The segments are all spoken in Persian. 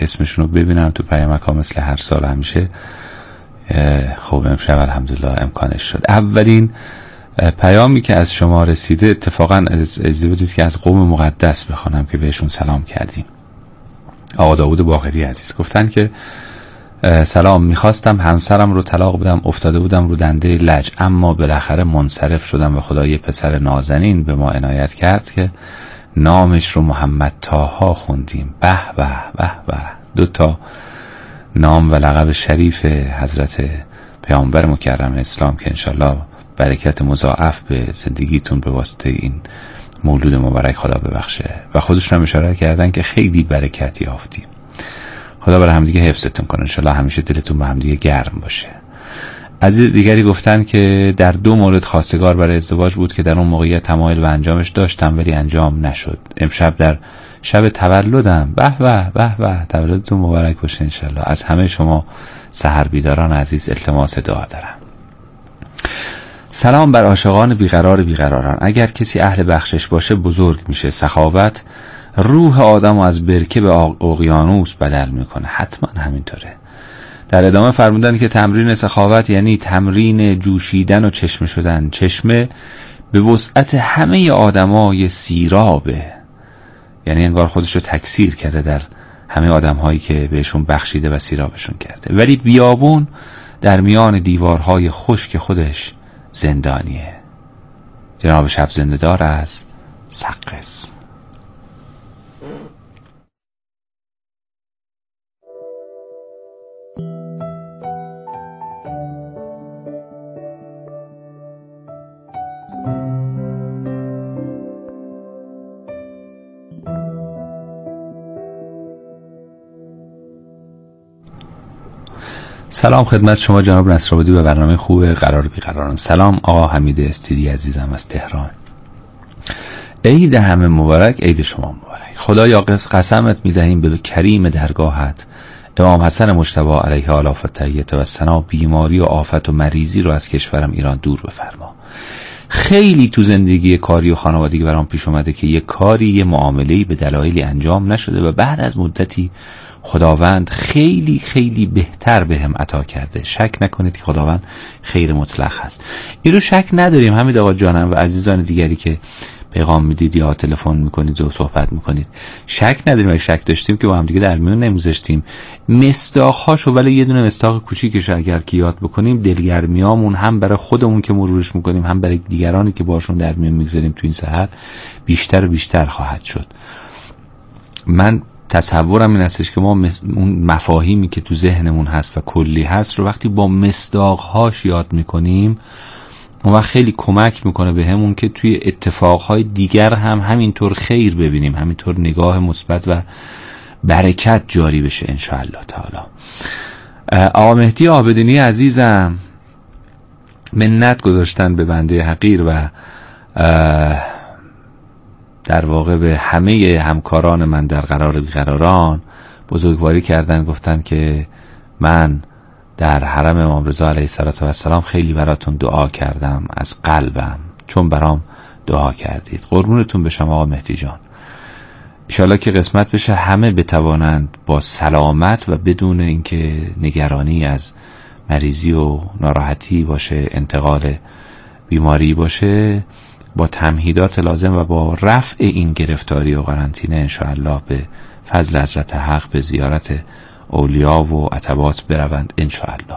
اسمشون رو ببینم تو پیامک ها مثل هر سال همیشه. خب امشب الحمدلله امکانش شد. اولین پیامی که از شما رسیده اتفاقا اجازه بدید که از قوم مقدس بخوانم که بهشون سلام کردیم. آقا داوود باقری عزیز گفتن که سلام، میخواستم همسرم رو طلاق بدم، افتاده بودم رو دنده لج، اما بالاخره منصرف شدم و خدا یه پسر نازنین به ما عنایت کرد که نامش رو محمد طاها خوندیم. به به به به، 2 نام و لقب شریف حضرت پیامبر مکرم اسلام که انشالله برکت مضاعف به زندگیتون به واسطه این مولود مبارک خدا ببخشه. و خودشون هم اشاره کردن که خیلی برکت یافتیم. خدا برای همدیگه حفظتون کنه، انشالله همیشه دلتون به همدیگه گرم باشه. عزیز دیگری گفتن که در 2 مورد خواستگار برای ازدواج بود که در اون موقعیت تمایل به انجامش داشتم ولی انجام نشد. امشب در شب تولدم. به به به به، تولدتون مبارک باشه انشالله. از همه شما سحر بیداران عزیز التماس دعا دارم. سلام بر عاشقان بیقرار بیقراران. اگر کسی اهل بخشش باشه بزرگ میشه. سخاوت روح آدم از برکه به اقیانوس بدل میکنه. حتما همینطوره. در ادامه فرمودن که تمرین سخاوت یعنی تمرین جوشیدن و چشمه شدن. چشمه به وسعت همه آدمای سیرابه، یعنی انگار خودشو تکثیر کرده در همه آدمهایی که بهشون بخشیده و سیرابشون کرده. ولی بیابون در میان دیوارهای خشک خودش زندانیه. جناب شب زنده‌دار از سقز. سلام خدمت شما جناب نصرآبادی و برنامه خوب قرار بیقراران. سلام آقا حمید استیری عزیزم از تهران. عید همه مبارک، عید شما مبارک. خدایا قسمت میدهیم به کریم درگاهت امام حسن مجتبی علیه آلاف التحیة و ثنا بیماری و آفت و مریضی رو از کشورم ایران دور بفرما. خیلی تو زندگی کاری و خانوادگی برام پیش اومده که یه کاری یه معامله‌ای به دلایلی انجام نشده و بعد از مدتی خداوند خیلی خیلی بهتر بهم عطا کرده. شک نکنید که خداوند خیر مطلق هست. این رو شک نداریم. حمید آقا جانم و عزیزان دیگری که پیغام میدید یا تلفن میکنید و صحبت میکنید، شک نداریم. اگه شک داشتیم که با هم دیگه در میون نمیذاشتیم. مصداق‌هاشو ولی یه دونه مصداق کوچیکش اگر که یاد بکنیم، دلگرمیامون هم برای خودمون که مرورش میکنیم هم برای دیگرانی که باشون در میون میگذاریم تو این سحر بیشتر و بیشتر خواهد شد. من تصورم این هستش که ما اون مفاهیمی که تو ذهنمون هست و کلی هست رو وقتی با مصداق‌هاش یاد میکنیم اون وقت خیلی کمک میکنه به همون که توی اتفاقهای دیگر هم همینطور خیر ببینیم، همینطور نگاه مثبت و برکت جاری بشه انشاءالله تعالی. آقا مهدی عابدینی عزیزم منت گذاشتن به بنده حقیر و در واقع به همه همکاران من در قرار بیقراران بزرگواری کردن. گفتن که من در حرم امام رضا علیه السلام خیلی براتون دعا کردم از قلبم، چون برام دعا کردید. قربونتون بشم آقا مهدی جان. انشالله که قسمت بشه همه بتوانند با سلامت و بدون اینکه نگرانی از مریضی و ناراحتی باشه، انتقال بیماری باشه، با تمهیدات لازم و با رفع این گرفتاری و قرنطینه انشاءالله به فضل حضرت حق به زیارت اولیا و عتبات بروند انشاءالله.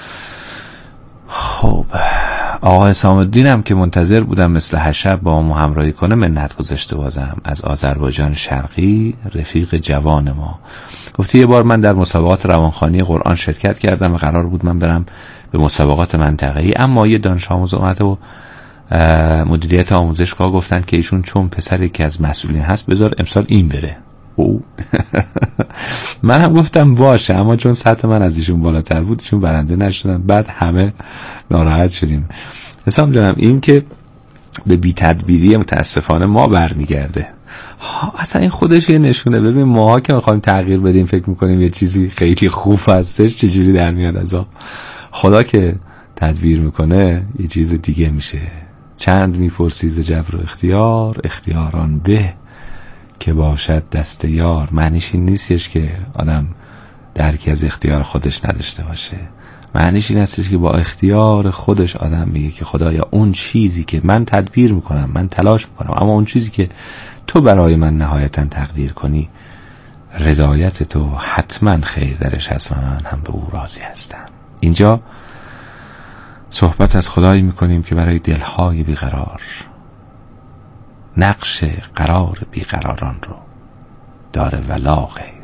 خب آقا حسام الدین هم که منتظر بودم مثل هر شب با ما همراهی کنه منت گذاشته بازم از آذربایجان شرقی، رفیق جوان ما. گفته یه بار من در مسابقات روانخوانی قرآن شرکت کردم و قرار بود من برم به مسابقات منطقه‌ای، اما یه دانش آموز اومده و مدیریت آموزشگاه گفتن که ایشون چون پسر یکی از مسئولین هست بذار امسال این بره. او من هم گفتم باشه، اما چون سطح من از ایشون بالاتر بود ایشون برنده نشدن. بعد همه ناراحت شدیم. حسام جانم این که به بی تدبیری متاسفانه ما برمیگرده. اصلا این خودش یه نشونه. ببین ماها که میخوایم تغییر بدیم فکر میکنیم یه چیزی خیلی خوب هستش، چجوری در میاد از آب. خدا که تدبیر میکنه یه چیز دیگه میشه. چند میپرسی ز جبر و اختیار، اختیاران به که باشد دست یار. معنیش این نیستش که آدم درکی از اختیار خودش نداشته باشه، معنیش این هستش که با اختیار خودش آدم میگه که خدایا اون چیزی که من تدبیر میکنم، من تلاش میکنم، اما اون چیزی که تو برای من نهایتا تقدیر کنی، رضایت تو حتما خیر درش هست و من هم به او راضی هستم. اینجا صحبت از خدایی میکنیم که برای دلهای بیقرار نقش قرار بیقراران رو داره ولا غیر.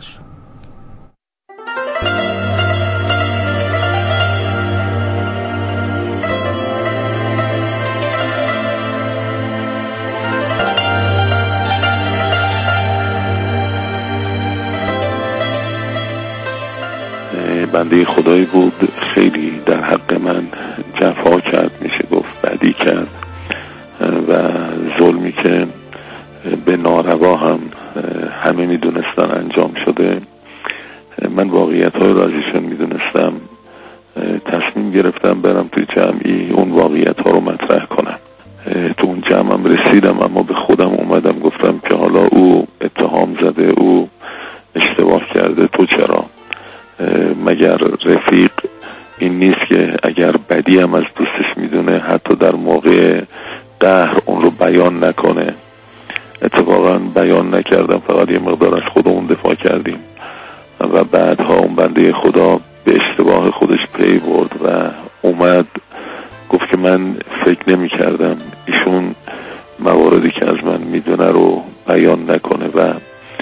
بنده خدایی بود، خیلی در حق من جفا کرد، میشه گفت بدی کرد و ظلمی که به ناروا هم همه میدونستن انجام شده. من واقعیت های را ازشون میدونستم، تصمیم گرفتم برم توی جمعی اون واقعیت ها رو مطرح کنم. تو اون جمعم رسیدم، اما به خودم اومدم گفتم که حالا او اتهام زده، او اشتباه کرده، تو چرا؟ مگر رفیق این نیست که اگر بدی هم از دوستش میدونه حتی در موقع قهر اون رو بیان نکنه؟ اتفاقا بیان نکردم، فقط یه مقدار از خودمون دفاع کردیم و بعدها اون بنده خدا به اشتباه خودش پی برد و اومد گفت که من فکر نمی کردم ایشون مواردی که از من میدونه رو بیان نکنه و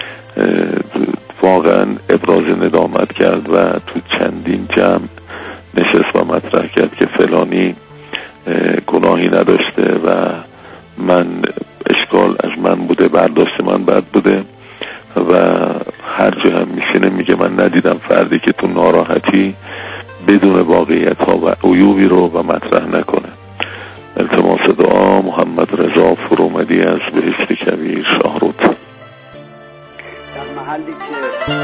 واقعا ابراز ندامت کرد و تو چندین جمع نشست و مطرح کرد که فلانی گناهی نداشته و من اشکال از من بوده، برداشت من بد بوده و هر جا هم میشینه میگه من ندیدم فردی که تو ناراحتی بدون واقعیت ها و عیوبی رو و مطرح نکنه. التماس دعا محمد رضا فرومدی از بهشت کبیر شاهرود. در محلی که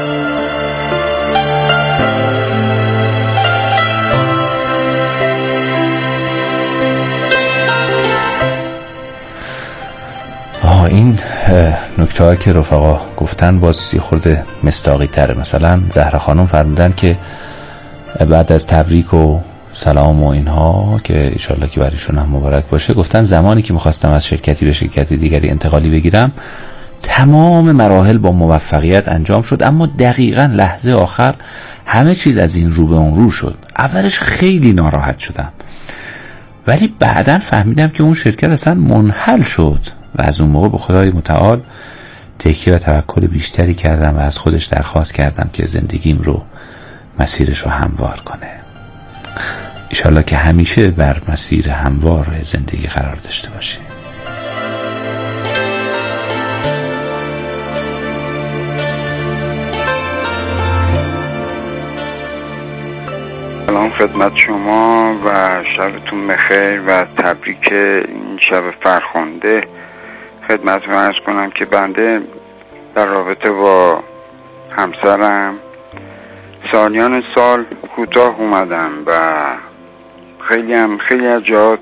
این نکته هایی که رفقا گفتن باز یه خورده مصداقی تره. مثلا زهرا خانم فرمودن که بعد از تبریک و سلام و اینها که انشالله که برایشون هم مبارک باشه، گفتن زمانی که میخواستم از شرکتی به شرکتی دیگری انتقالی بگیرم تمام مراحل با موفقیت انجام شد، اما دقیقاً لحظه آخر همه چیز از این رو به اون رو شد. اولش خیلی ناراحت شدم ولی بعداً فهمیدم که اون شرکت اصلا منحل شد و از اون موقع به خدای متعال تکیه و توکل بیشتری کردم و از خودش درخواست کردم که زندگیم رو مسیرش رو هموار کنه. انشالله که همیشه بر مسیر هموار زندگی قرار داشته باشه. سلام خدمت شما و شبتون بخیر و تبریک این شب فرخنده. خدمتتون عرض کنم که بنده در رابطه با همسرم سالیان سال کوتاه اومدم و خیلی از جهات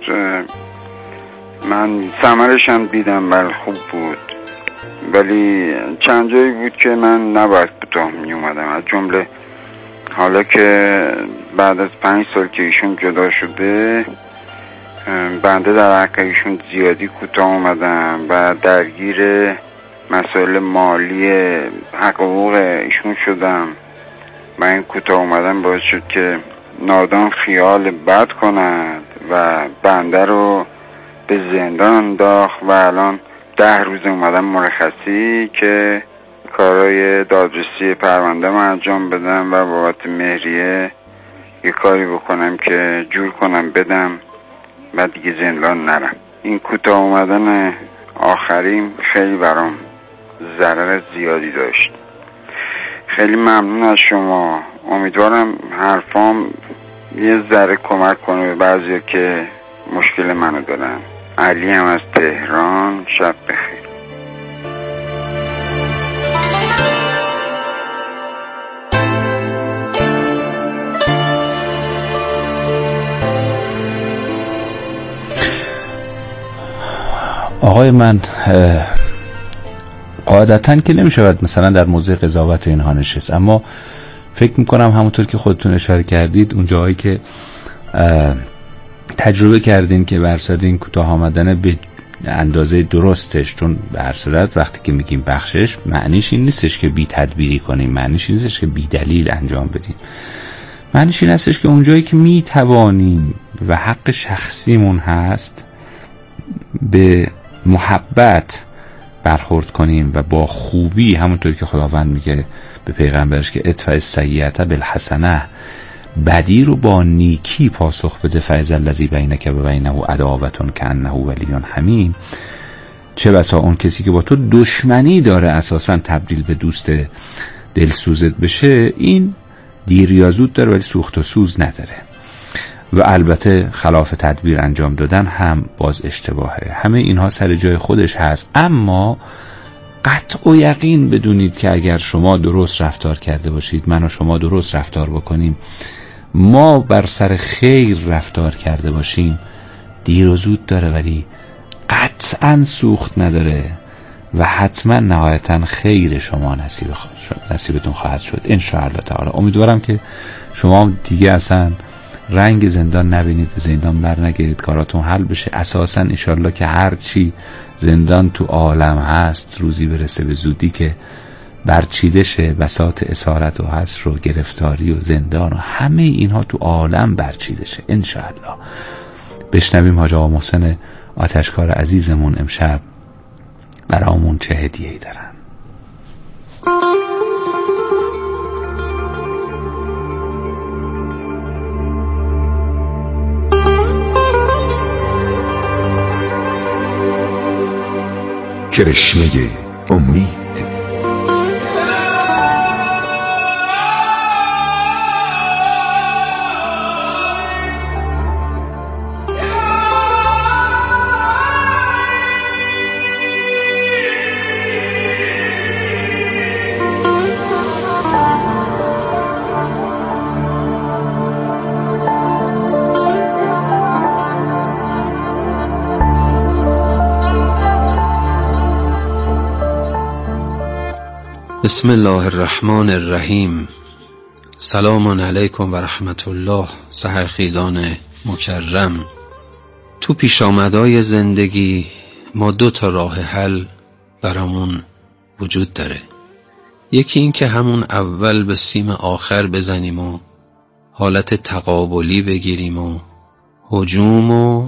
من ثمرش هم دیدم، بله خوب بود، ولی چند جایی بود که من نباید کوتاه می اومدم. از جمله حالا که بعد از 5 سال که ایشون جدا شده بنده در حق ایشون زیادی کوتاه اومدم و درگیر مسائل مالی حقوق ایشون شدم و این کوتاه اومدن باعث شد که نادان خیال بد کند و بنده رو به زندان انداخت و الان 10 روز اومدم مرخصی که کارهای دادرسی پرونده رو انجام بدم و بابت مهریه یه کاری بکنم که جور کنم بدم و دیگه زندان نرم. این کوتاه اومدن آخریم خیلی برام ضرر زیادی داشت. خیلی ممنون از شما. امیدوارم حرفام یه ذره کمک کنه به بعضیا که مشکل منو دارن. علی هم از تهران. شب بخیر. آقای من قاعدتاً که نمیشود مثلا در موضع قضاوت اینها نشست، اما فکر میکنم همونطور که خودتون اشاره کردید اون جایی که تجربه کردین که برصد کوتاه آمدن به اندازه درستش، چون به هر صورت وقتی که میگیم بخشش معنیش این نیستش که بی تدبیری کنیم، معنیش این نیستش که بی دلیل انجام بدیم، معنیش این هستش که اونجایی که میتوانیم و حق شخصیمون هست به محبت برخورد کنیم و با خوبی، همونطور که خداوند میگه به پیغمبرش که ادفع السیئة بالحسنه، بدی رو با نیکی پاسخ بده، فاذا الذی بینک و بینه عداوة کأنه ولی حمیم. چه بسا اون کسی که با تو دشمنی داره اساسا تبدیل به دوست دلسوزت بشه، این دیر یا زود داره ولی سوخت و سوز نداره. و البته خلاف تدبیر انجام دادن هم باز اشتباهه. همه اینها سر جای خودش هست، اما قطع و یقین بدونید که اگر شما درست رفتار کرده باشید، من و شما درست رفتار بکنیم، ما بر سر خیر رفتار کرده باشیم، دیر و زود داره ولی قطعا سوخت نداره و حتما نهایتا خیر شما نصیبتون خواهد شد ان شاء الله تعالی. امیدوارم که شما دیگه اصلا رنگ زندان نبینید، به زندان بر نگیرید، کاراتون حل بشه. اساسا ان شاء الله که هر چی زندان تو عالم هست روزی برسه به زودی که برچیده شه، بساط اسارت و حسر و گرفتاری و زندان و همه اینها تو عالم برچیده شه ان شاء الله. بشنویم حاج آقا محسن آتشکار عزیزمون امشب برامون چه هدیه‌ای دارن. کرشمه امید. بسم الله الرحمن الرحیم. سلام علیکم و رحمت الله. سحرخیزان مکرم، تو پیش آمدای زندگی ما 2 راه حل برامون وجود داره. یکی این که همون اول به سیم آخر بزنیم و حالت تقابلی بگیریم و هجوم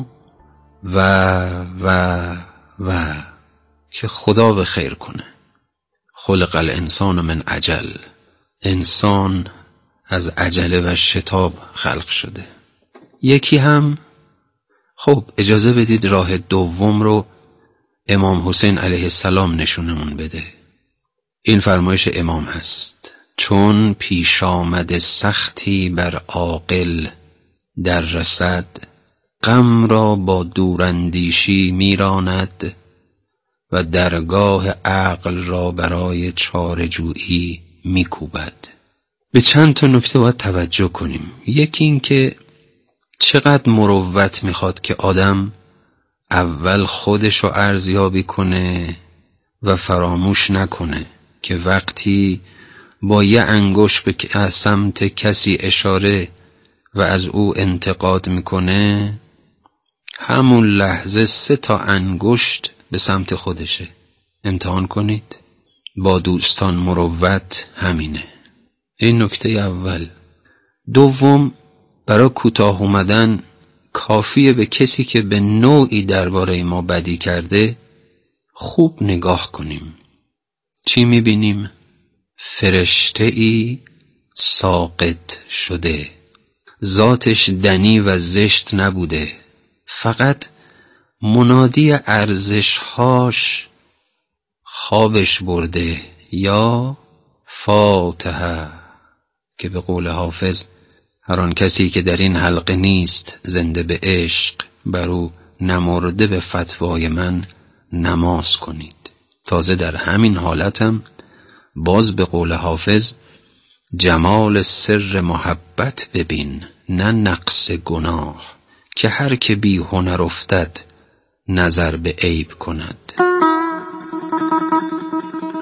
و که خدا به خیر کنه. خلق الانسان من عجل، انسان از عجله و شتاب خلق شده. یکی هم خب اجازه بدید راه دوم رو امام حسین علیه السلام نشونمون بده. این فرمایش امام هست: چون پیش آمد سختی بر عاقل در رسد، غم را با دوراندیشی میراند و درگاه عقل را برای چاره‌جویی میکوبد. به چند تا نکته باید توجه کنیم. یکی این که چقدر مروت میخواد که آدم اول خودش رو ارزیابی کنه و فراموش نکنه که وقتی با یه انگشت به سمت کسی اشاره و از او انتقاد میکنه، همون لحظه 3 انگشت به سمت خودشه. امتحان کنید. با دوستان مروت همینه. این نکته اول. دوم، برای کوتاه اومدن کافیه به کسی که به نوعی درباره ما بدی کرده خوب نگاه کنیم. چی میبینیم؟ فرشته‌ای ساقط شده، ذاتش دنی و زشت نبوده، فقط منادی ارزشهاش خوابش برده. یا فاتحه، که به قول حافظ هر آن کسی که در این حلقه نیست زنده به عشق، بر او نمرده به فتوای من نماز کنید. تازه در همین حالتم باز به قول حافظ جمال سر محبت ببین نه نقص گناه، که هر که بی هنر افتد نظر به عیب کند.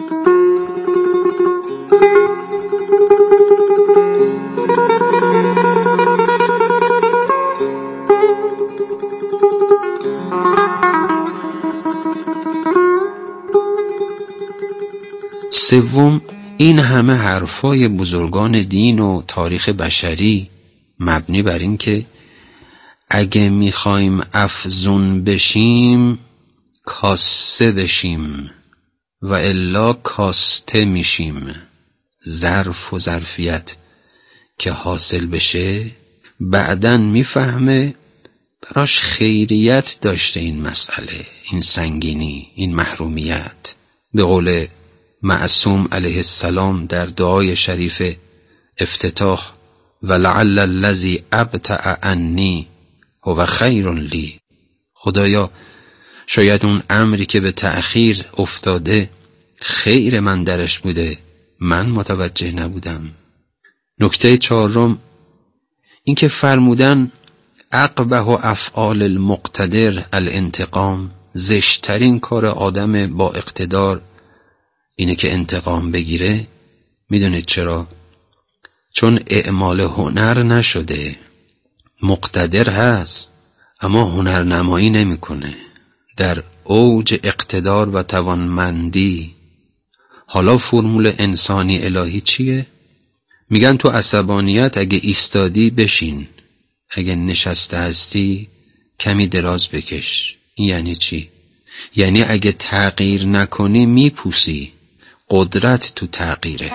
سوم، این همه حرفای بزرگان دین و تاریخ بشری مبنی بر این که اگه میخوایم افزون بشیم کاسه بشیم و الا کاسته میشیم. ظرف و ظرفیت که حاصل بشه بعدن میفهمه براش خیریت داشته این مسئله، این سنگینی، این محرومیت. به قول معصوم علیه السلام در دعای شریف افتتاح ولعل الذی ابطأ عنی هو خیر لی، خدایا شاید اون امری که به تأخیر افتاده خیر من درش بوده، من متوجه نبودم. نکته چهارم این که فرمودن اقبح افعال المقتدر الانتقام، زشترین کار آدم با اقتدار اینه که انتقام بگیره. میدونید چرا؟ چون اعمال هنر نشده. مقتدر هست اما هنرنمایی نمیکنه. در اوج اقتدار و توانمندی. حالا فرمول انسانی الهی چیه؟ میگن تو عصبانیت اگه ایستادی بشین، اگه نشسته هستی کمی دراز بکش. این یعنی چی؟ یعنی اگه تغییر نکنی میپوسی. قدرت تو تغییره.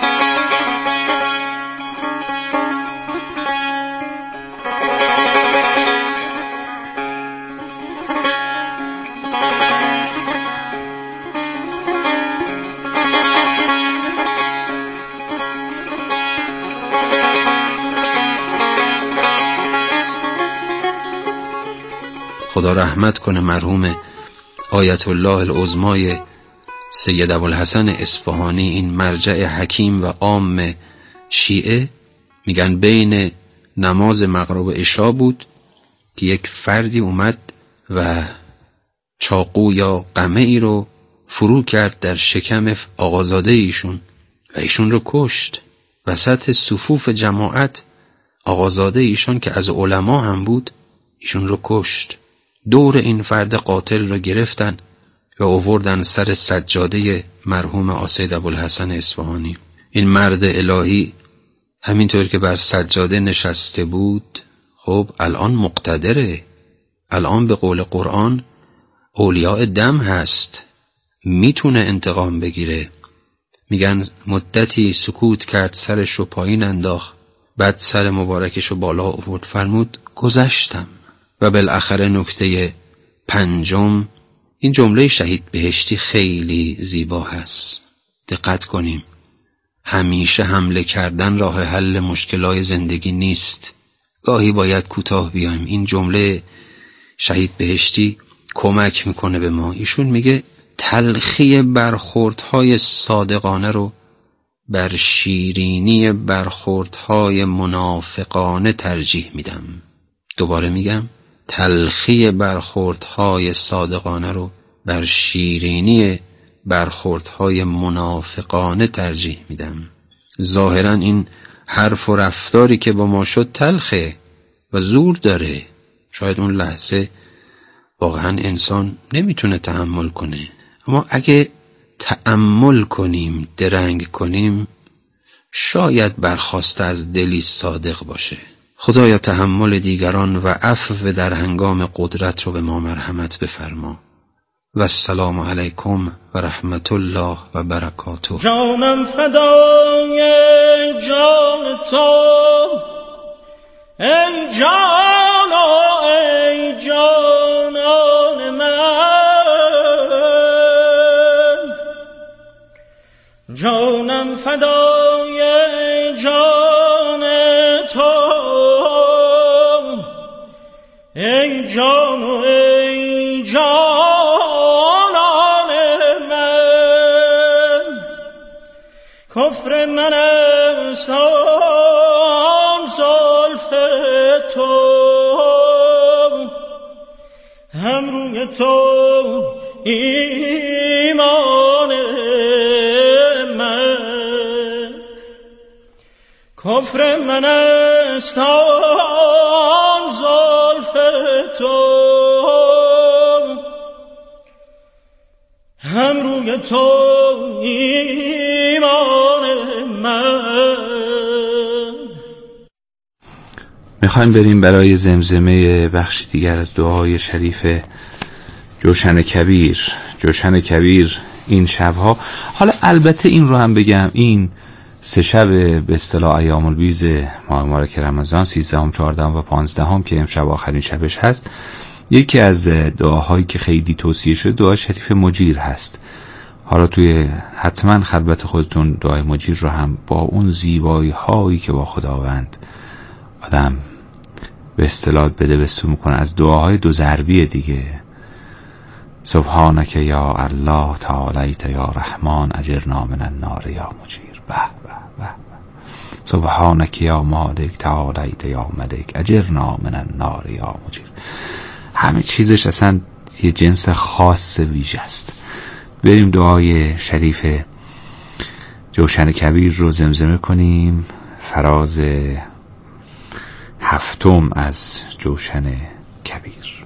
خدا رحمت کنه مرحوم آیت الله العظمای سید ابوالحسن اصفهانی، این مرجع حکیم و عام شیعه. میگن بین نماز مغرب و عشا بود که یک فردی اومد و چاقو یا قمه ای رو فرو کرد در شکم آقازاده ایشون و ایشون رو کشت. وسط صفوف جماعت آقازاده ایشون که از علما هم بود ایشون رو کشت. دور این فرد قاتل رو گرفتن و آوردن سر سجاده مرحوم سید ابوالحسن اصفهانی. این مرد الهی همینطور که بر سجاده نشسته بود، خب الان مقتدره. الان به قول قرآن اولیاء دم هست، میتونه انتقام بگیره. میگن مدتی سکوت کرد، سرش رو پایین انداخت، بعد سر مبارکش رو بالا آورد، فرمود گذشتم. و بالاخره نکته پنجم، این جمله شهید بهشتی خیلی زیبا هست. دقت کنیم. همیشه حمله کردن راه حل مشکلات زندگی نیست. گاهی باید کوتاه بیایم. این جمله شهید بهشتی کمک میکنه به ما. ایشون میگه تلخی برخوردهای صادقانه رو بر شیرینی برخوردهای منافقانه ترجیح میدم. دوباره میگم تلخی برخوردهای صادقانه رو بر شیرینی برخوردهای منافقانه ترجیح میدم. ظاهرا این حرف و رفتاری که با ما شد تلخه و زور داره. شاید اون لحظه واقعا انسان نمیتونه تحمل کنه، اما اگه تأمل کنیم، درنگ کنیم، شاید برخواسته از دلی صادق باشه. خدایا تحمل دیگران و عفو در هنگام قدرت رو به ما مرحمت بفرما. و السلام علیکم و رحمت الله و برکاته. جانم فدای جان تو ای جان و ای جانان من، جانم فدای جان تو ای جان و ای جانان من. کفر من است آن زلف تو، هم روی تو ایمان من. کفر من است آن زلف تو، هم روی تو ایمان میخوایم بریم برای زمزمه بخشی دیگر از دعای شریف جوشن کبیر. جوشن کبیر این شبها، حالا البته این رو هم بگم، این 3 شب به اصطلاح ایام البیض ماه مبارک رمضان، 13ام، 14ام و 15ام که امشب آخرین شبش هست، یکی از دعاهایی که خیلی توصیه شده دعای شریف مجیر هست. حالا توی حتما خلوت خودتون دعای مجیر رو هم با اون زیبایی هایی که با خداوند آدم به اصطلاح بده بستو میکنه، از دعاهای 2 ضربی دیگه، سبحانک یا الله تعالیت یا رحمان اجرنا من النار یا مجیر، به به به، سبحانک یا مالک تعالیت یا ملک اجرنا من النار یا مجیر. همه چیزش اصلا یه جنس خاص ویژه است. بریم دعای شریف جوشن کبیر رو زمزمه کنیم، فراز 7م از جوشن کبیر.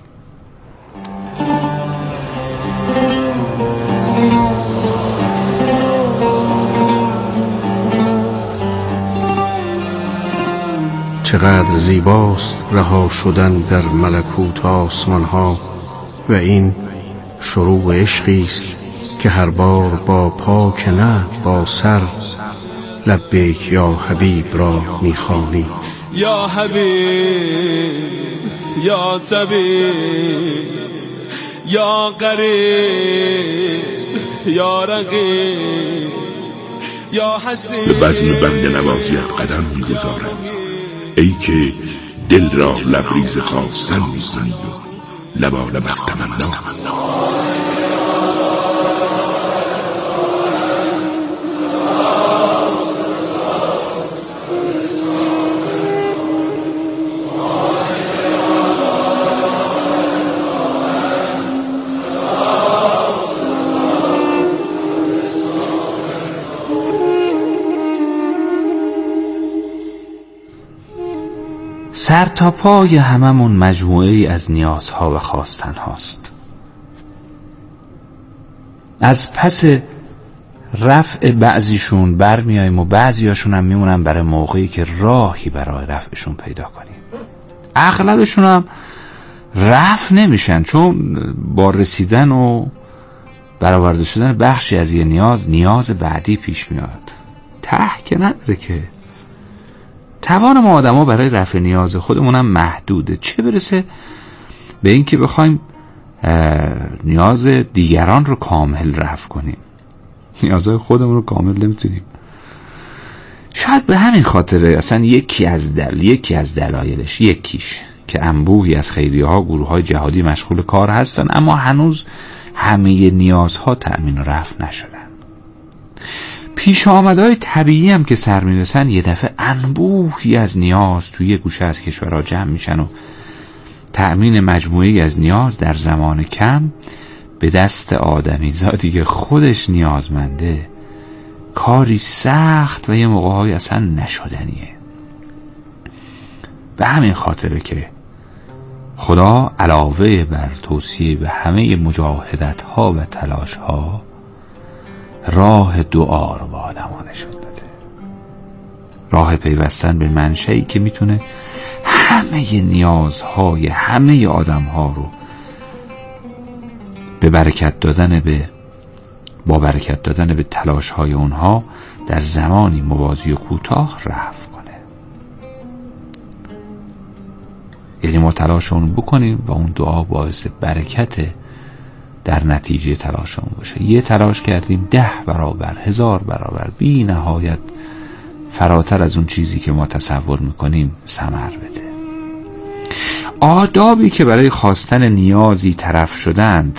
چقدر زیباست رها شدن در ملکوت آسمان ها، و این شروع عشقی است که هر بار با پا که نه با سر لبیک یا حبیب را میخوانی. یا حبیب یا طبیب یا قریب یا رقیب یا حسین. به بزم بنده نوازیت قدم میگذارد، ای که دل را لبریز خواستن می‌کنی و لبالب از تمنا. سر تا پای هممون مجموعه ای از نیازها و خواستن هاست. از پس رفع بعضیشون برمیاییم و بعضیاشون هم میمونن برای موقعی که راهی برای رفعشون پیدا کنیم. اغلبشون هم رفع نمیشن، چون با رسیدن و برآورده شدن بخشی از یه نیاز بعدی پیش میاد. ته که نداره که. توان ما آدم ها برای رفع نیاز خودمون هم محدوده، چه برسه به این که بخوایم نیاز دیگران رو کامل رفع کنیم. نیازهای خودمون رو کامل نمیتونیم. شاید به همین خاطره اصلا یکی از دلایلش، یکیش که انبوهی از خیریه ها، گروه های جهادی مشغول کار هستن اما هنوز همه نیازها تأمین و رفع نشدن. پیش آمدهای طبیعی هم که سر میرسن، یه دفعه انبوهی از نیاز توی یه گوشه از کشورها جمع میشن و تأمین مجموعی از نیاز در زمان کم به دست آدمیزادی که خودش نیازمنده کاری سخت و یه موقع‌های اصلا نشدنیه. به همین خاطره که خدا علاوه بر توصیه به همه مجاهدت ها و تلاش ها، راه دعا رو با آدم ها نشون داده. راه پیوستن به منشئی که میتونه همه نیازهای همه آدم ها رو با برکت دادن به تلاش های اونها در زمانی موازی و کوتاه رفع کنه. یعنی ما تلاش اون بکنیم و اون دعا باعث برکت در نتیجه تلاشمون باشه. یه تلاش کردیم 10 برابر 1000 برابر بی نهایت فراتر از اون چیزی که ما تصور میکنیم ثمر بده. آدابی که برای خواستن نیازی طرف شدند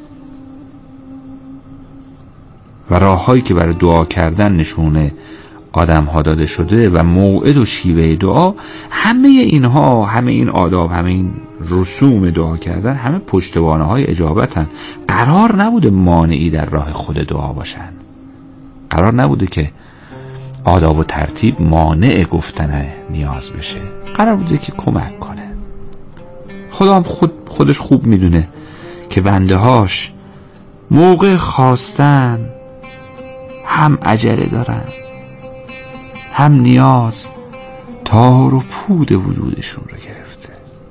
و راههایی که برای دعا کردن نشونه آدم ها داده شده و موعد و شیوه دعا، همه اینها، همه این آداب، همه این رسوم دعا کردن، همه پشتوانه های اجابتن. قرار نبوده مانعی در راه خود دعا باشن. قرار نبوده که آداب و ترتیب مانع گفتن نیاز بشه. قرار بوده که کمک کنه. خدا هم خودش خوب میدونه که بنده هاش موقع خواستن هم عجله دارن، هم نیاز تار و پود وجودشون رو گرفته.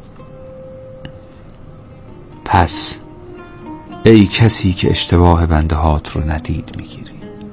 پس ای کسی که اشتباه بنده هات رو ندید میگیری،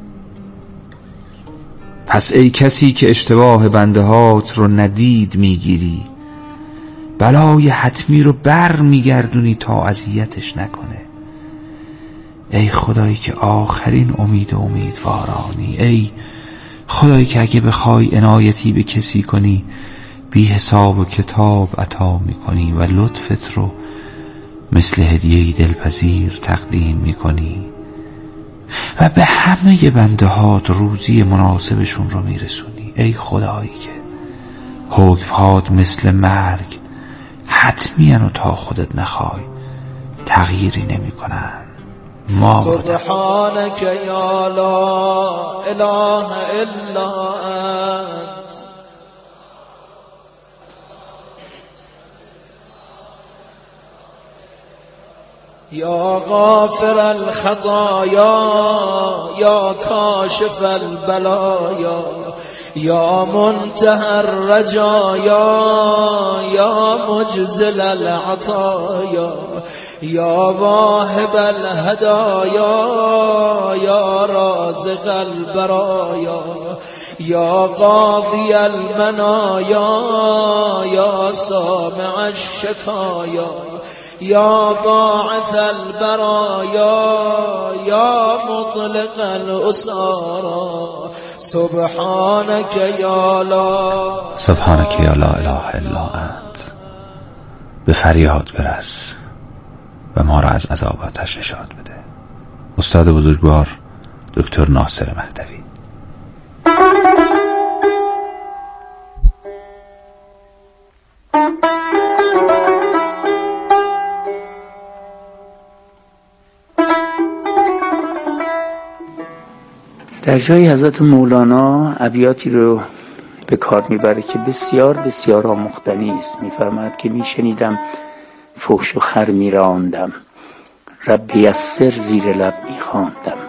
پس ای کسی که اشتباه بنده هات رو ندید میگیری، بلای حتمی رو بر میگردونی تا اذیتش نکنه. ای خدایی که آخرین امید امیدوارانی، ای خدایی که اگه بخوای عنایتی به کسی کنی بی حساب و کتاب عطا میکنی و لطفت رو مثل هدیه‌ای دلپذیر تقدیم میکنی و به همه بنده هات روزی مناسبشون رو میرسونی. ای خدایی که حکم‌هات مثل مرگ حتمی و تا خودت نخوای تغییری نمی کنن. سبحانك یا لا اله الا انت یا غافر الخطایا یا کاشف البلایا یا منتهى الرجایا یا مجزل العطایا یا واهب الهدایا یا رازق البرایا یا قاضی المنایا یا سامع الشکایا یا باعث البرایا یا مطلق الاسارا سبحانك یا لا اله الا انت. به فریاد برس و ما را از عذاب آتش نجات بده. استاد بزرگوار دکتر ناصر مهدوی. در جای حضرت مولانا ابیاتی رو به کار میبره که بسیار بسیار آموختنی است. میفرماید که میشنیدم فحش و خر میراندم، رب یسر زیر لب میخواندم،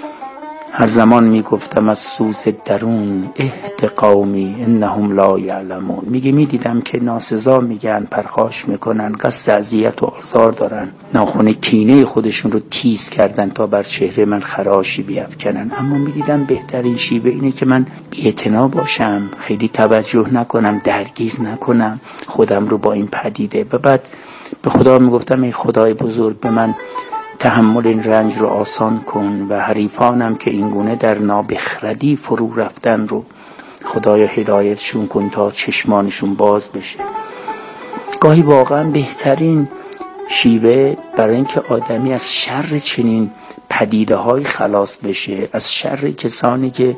هر زمان میگفتم از سوز درون اهد قومی انهم لا یعلمون. میگه میدیدم که ناسزا میگن، پرخاش میکنن، قصد اذیت و آزار دارن، ناخن کینه خودشون رو تیز کردن تا بر چهره من خراشی بیفکنن، اما میدیدم بهترین شیوه اینه که من بی‌اعتنا باشم، خیلی توجه نکنم، درگیر نکنم خودم رو با این پدیده. و بعد به خدا میگفتم ای خدای بزرگ به من تحمل این رنج رو آسان کن و حریفانم که اینگونه در نابخردی فرو رفتن رو خدایا هدایتشون کن تا چشمانشون باز بشه. گاهی واقعا بهترین شیوه برای اینکه آدمی از شر چنین پدیده های خلاص بشه، از شر کسانی که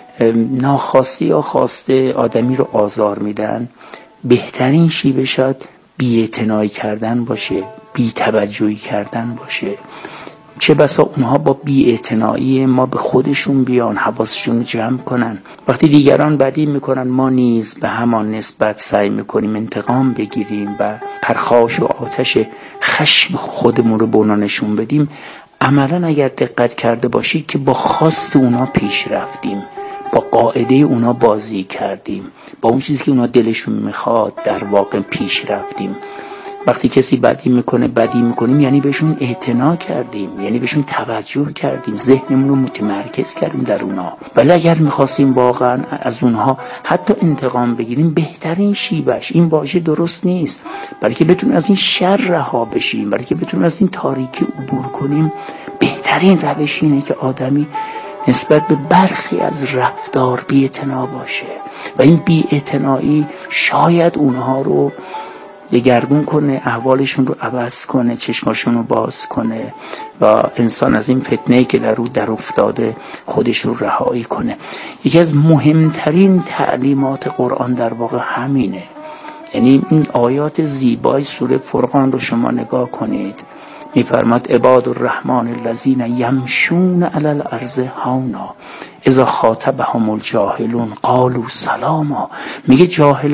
ناخواسته یا خواسته آدمی رو آزار میدن، بهترین شیوه شاید بی‌اعتنایی کردن باشه، بی توجهی کردن باشه. چه بسا اونها با بی‌اعتنایی ما به خودشون بیان، حواسشون جمع کنن. وقتی دیگران بدی میکنن ما نیز به همان نسبت سعی میکنیم انتقام بگیریم و پرخاش و آتش خشم خودمون رو به اونا نشون بدیم. عملا اگر دقت کرده باشید که با خواست اونا پیش رفتیم، با قاعده اونا بازی کردیم، با اون چیزی که اونا دلشون میخواد در واقع پیش رفتیم. وقتی کسی بدی میکنیم یعنی بهشون اعتنا کردیم، یعنی بهشون توجه کردیم، ذهنمون رو متمرکز کردیم در اونا. ولی اگر میخواستیم واقعا از اونها حتی انتقام بگیریم، بهترین شیوهش این باشه درست نیست. برای که بتونیم از این شر رها بشیم، برای که بتونیم از این تاریکی عبور کنیم، بهترین روش اینه که آدمی نسبت به برخی از رفتار بی‌اعتنا باشه و این بی‌اعتنایی شاید اونها رو دگرگون کنه، احوالشون رو عوض کنه، چشماشون رو باز کنه و انسان از این فتنه‌ای که در افتاده خودش رو رهایی کنه. یکی از مهمترین تعلیمات قرآن در واقع همینه. یعنی این آیات زیبای سوره فرقان رو شما نگاه کنید، میفرماد عباد الرحمن الذین یمشون علی الارض هونا اذا خاطبهم الجاهلون قالوا سلاما. میگه جاهل